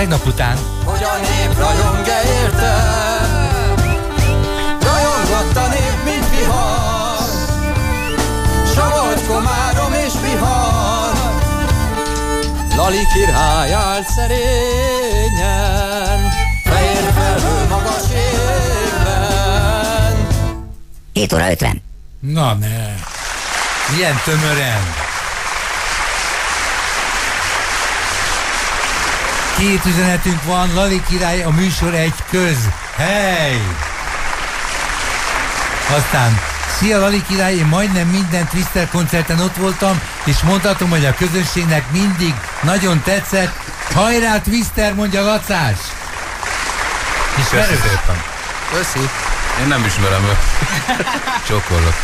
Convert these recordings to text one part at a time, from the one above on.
tegnap után. Hogy a nép rajong-e érte, rajongott a nép, mint vihar, s a volt komárom és vihar. Lali király állt szerényen, fehér felhő magas égben. 7 óra 50. Na ne, ilyen tömören. 2 üzenetünk van, Lali király, a műsor egy köz. Hey! Aztán, szia Lali király, én majdnem minden Twister koncerten ott voltam, és mondhatom, hogy a közönségnek mindig nagyon tetszett. Hajrá Twister, mondja Lacás! Köszi szépen. Köszi. Én nem ismerem őt. Csókolok.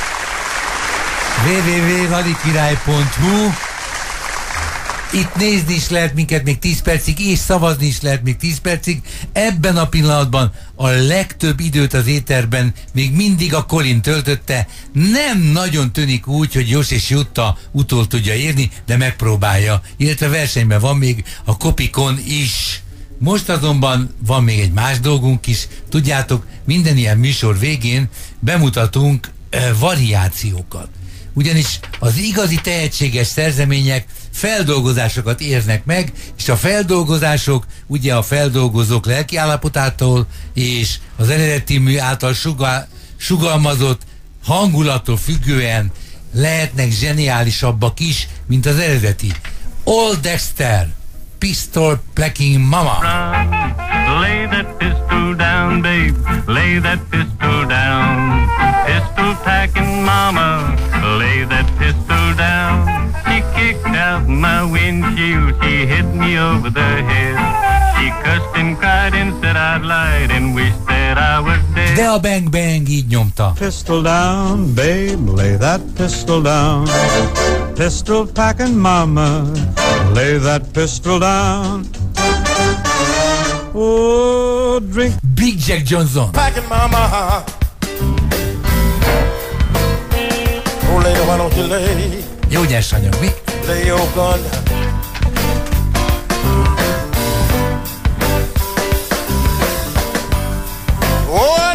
www.lalikirály.hu. Itt nézni is lehet minket még 10 percig, és szavazni is lehet még 10 percig. Ebben a pillanatban a legtöbb időt az éterben még mindig a Colin töltötte. Nem nagyon tűnik úgy, hogy Jos és Jutta utol tudja érni, de megpróbálja. Illetve versenyben van még a Kopikon is. Most azonban van még egy más dolgunk is. Tudjátok, minden ilyen műsor végén bemutatunk variációkat. Ugyanis az igazi tehetséges szerzemények feldolgozásokat érznek meg, és a feldolgozások ugye a feldolgozók lelkiállapotától és az eredeti mű által sugalmazott hangulattól függően lehetnek zseniálisabbak is, mint az eredeti. Old Dexter, Pistol Packing Mama. Lay that pistol down, babe. Lay that pistol down. Pistol packing mama. Lay that pistol down. She kicked out my windshield. She hit me over the head. She cussed and cried and said I'd lied and wished that I was dead. De a Bang Bang így nyomta. Pistol down, babe, lay that pistol down. Pistol packing mama, lay that pistol down. Oh, drink. Big Jack Johnson. Packing mama. Oh, lady, why don't you lay? Jó nyersanyag, mi? Lay your gun. Oh,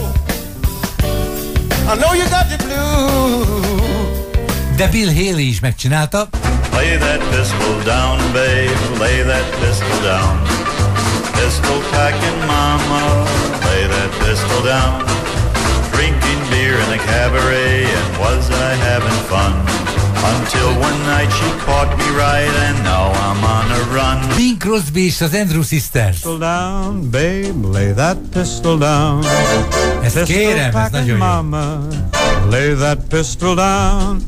I know you got the blues. De Bill Haley is megcsinálta. Lay that pistol down, babe, lay that pistol down. Pistol packing mama, lay that pistol down. Drinking beer in a cabaret, and was I having fun? Until one night she caught me right, and now I'm on a run. Bing Crosby és az Andrew Sisters. Pistol down, babe, lay that pistol down. Ezt kérem, ez nagyon jó. Mama, lay that pistol down.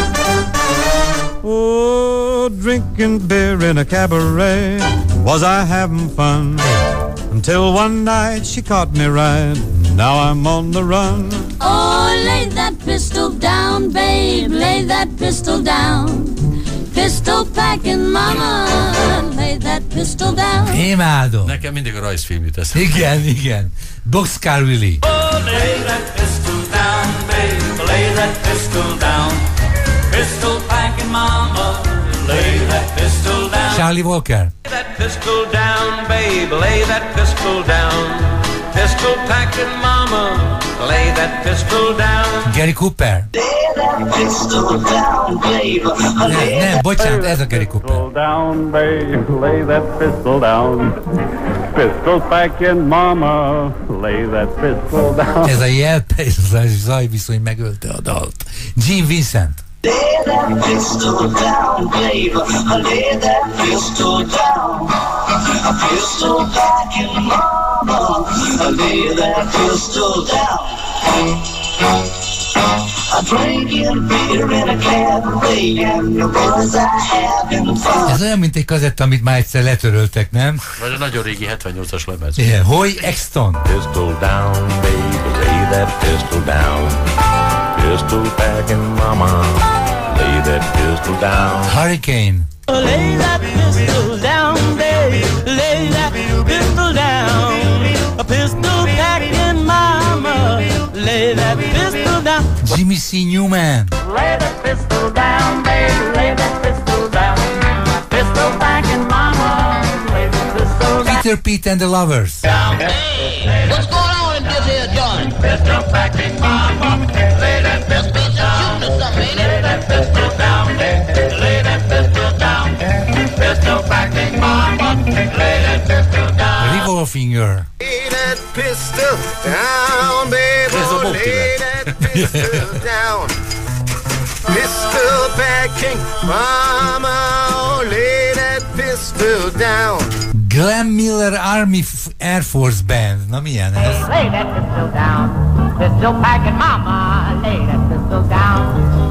Oh, drinking beer in a cabaret, was I having fun? Until one night she caught me right, now I'm on the run. Oh, lay that pistol down, babe, lay that pistol down. Pistol packing mama, lay that pistol down. Imádom. Nekem mindig a rajzfilm jut eszembe. Igen, igen. Boxcar Willie. Oh, lay that pistol down, babe, lay that pistol down. Pistol packing mama, lay that pistol down. Charlie Walker. Lay that pistol down, babe, lay that pistol down. Pistol packing mama, lay that pistol down. Gary Cooper. Lay that pistol down, babe. Nem, bocsánat, ez a Gary Cooper. Pistol down, babe, lay that pistol down. Pistol packing mama, lay that pistol down. Ez a jelpe és a zajviszony megölte a dalt. Gene Vincent. Lay that pistol down, babe. Lay that pistol down. A pistol packing mama. Lay that pistol down. I'm drinking beer in a cabaret, and the boys are having fun. Ez olyan, mint egy kazetta, amit már egyszer letöröltek, nem? Vagy a nagyon régi 78-as lemez. Igen, Hoy Exton. Pistol down, baby, lay that pistol down. Pistol packing mama, lay that pistol down. Hurricane. Lay that pistol down, baby. Lay that pistol down. A pistol packing mama. Lay that pistol down. Jimmy C. Newman. Lay that pistol down, baby. Lay that pistol down. Pistol packing mama. Lay that pistol down. Peter, Pete and the Lovers. What's going on in this here joint? Pistol packing mama, lay that pistol down. Shooting or something, ain't it? Lay that pistol down, lay that pistol down. Pistol packing mama, lay that pistol down. Revolfinger. Lay that pistol down, baby. Lay that pistol down. Pistol packing mama, lay that pistol down. Glenn Miller Army Air Force Band. Na milyen ez? Lay that pistol down. Pistol packing mama, lay that pistol down.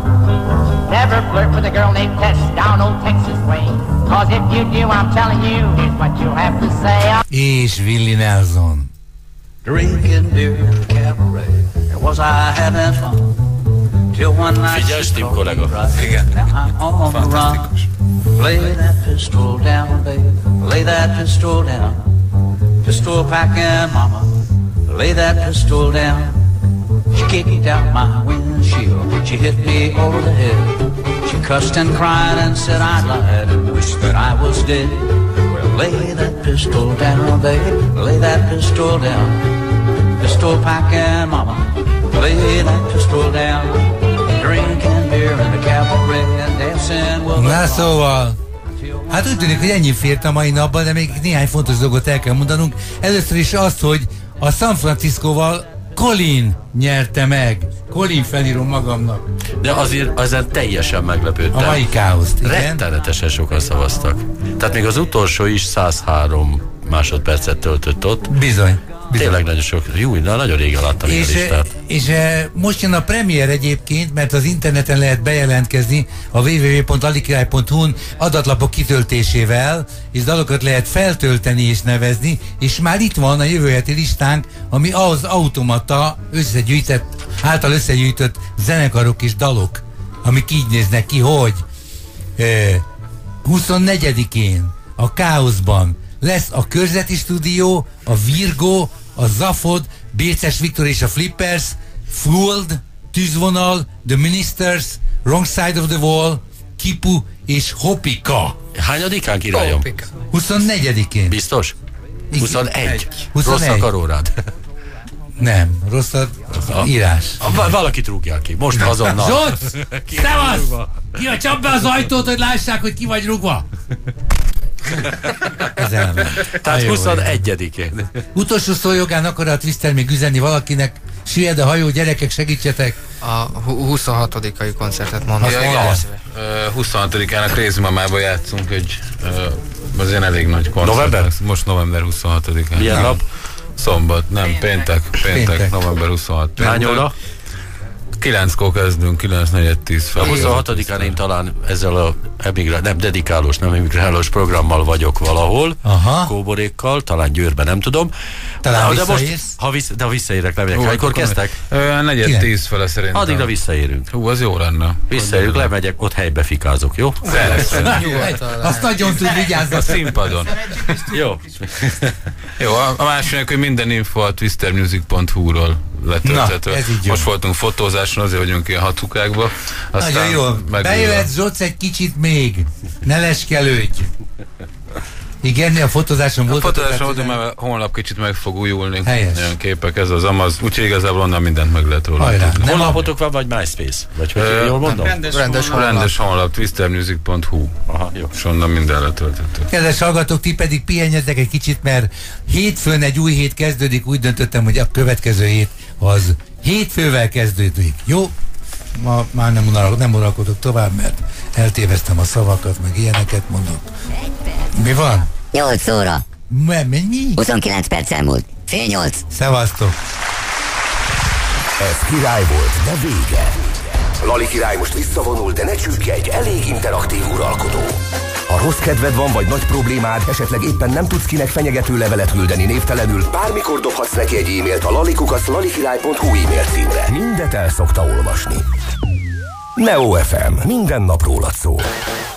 Never flirt with a girl named Tess down old Texas way. Cause if you do, I'm telling you, here's what you have to say. És Willie Nelson. Drinking beer in the cabaret, and was I having fun? Till one night Figyelj, Tim kollega. Igen. Fantasztikus. Lay that pistol down, baby. Lay that pistol down. Pistol packing mama. Lay that pistol down. She kicked out my windshield. She hit me over the head. She cussed and cried and said I lied and wished that I was dead. Well, lay that pistol down, baby. Lay that pistol down. Pistol packing mama. Lay that pistol down. Drinking beer in the cabaret and dancing with Na szóval, hát úgy tűnik, hogy ennyi fért a mai napban, de még néhány fontos dolgot el kell mondanunk. Először is azt, hogy a San Franciscóval Colin nyerte meg. Colin felírom magamnak. De azért ezen teljesen meglepődtem. A mai káoszt, igen. Rettenetesen sokan szavaztak. Tehát még az utolsó is 103 másodpercet töltött ott. Bizony. Tényleg nagyon sok. Jó, nagyon régen láttam ilyen listát. És most jön a premier egyébként, mert az interneten lehet bejelentkezni a www.lalikirály.hu-n adatlapok kitöltésével, és dalokat lehet feltölteni és nevezni, és már itt van a jövő heti listánk, ami az automata által összegyűjtött zenekarok és dalok, amik így néznek ki, hogy 24-én a Káoszban lesz a Körzeti Stúdió, a Virgo, a Zafod, Béces Viktor és a Flippers, Fooled, Tűzvonal, The Ministers, Wrong Side of the Wall, Kipu és Hopika. Hányadikán, királyom? 24-én. Biztos? 21. 21. Rossz a karórád. Nem, rossz az írás. Valakit rúgjál ki. Most azonnal. Zsoc! Szevasz! Csapd be az ajtót, hogy lássák, hogy ki vagy rúgva. Ez elment. Tehát 21-én. Utolsó szó jogán akar a Twister még üzenni valakinek. Süllyed a hajó, gyerekek, segítsetek. A 26-ai koncertet mondom. 26-án a Crazy Mamába játszunk, hogy azért elég nagy koncert. November? Most november 26-án. Milyen nap? Szombat, nem, péntek, november 26. Hány óra? 9-kor kezdünk, 9-4-10 fel. A 26-án én talán ezzel a nem emigrálós programmal vagyok valahol, kóborékkal, talán Győrben, nem tudom. Talán de most, ha visszaérek, lemegyek. Hánykor kezdtek? 4-10 fele szerintem. Addigra visszaérünk. Hú, az jó lenne. Visszaérünk, lemegyek, ott helybe fikázok, jó? Persze. Azt nagyon tud vigyázni a színpadon. Jó. Jó, a másik, hogy minden info a twistermusic.hu-ról letölthető. Most voltunk fotózáson, azért vagyunk ilyen hatukákba. Nagyon jó. Bejöhet Zsoc egy kicsit még. Ne leskelődj. Igen, a fotózáson volt. A fotózáson voltunk, mert honlap kicsit meg fog újulni. Helyes. Olyan képek, ez az Amaz. Úgyhogy igazából onnan mindent meg lehet róla. Honlapotok van, vagy MySpace? Vagy hogy jól mondom? Rendes honlap, twistermusic.hu. Aha, jó. És onnan minden letölthető. Kedves hallgatók, ti pedig pihenjetek egy kicsit, mert hétfőn egy új hét kezdődik. Úgy döntöttem, hogy a következő hét az hétfővel kezdődik. Jó? Ma már nem uralkodok tovább, mert eltéveztem a szavakat, meg ilyeneket mondok. Mi van? 8 óra. Mi? 29 perc elmúlt. Fél 8. Szevasztok. Ez király volt, de vége. Lali király most visszavonul, de ne csüggedj, elég interaktív uralkodó. Ha rossz kedved van, vagy nagy problémád, esetleg éppen nem tudsz kinek fenyegető levelet küldeni névtelenül, bármikor dobhatsz neki egy e-mailt a lalikukac@lalikirály.hu e-mail címre. Mindet el szokta olvasni. Neo FM. Minden nap rólad szól.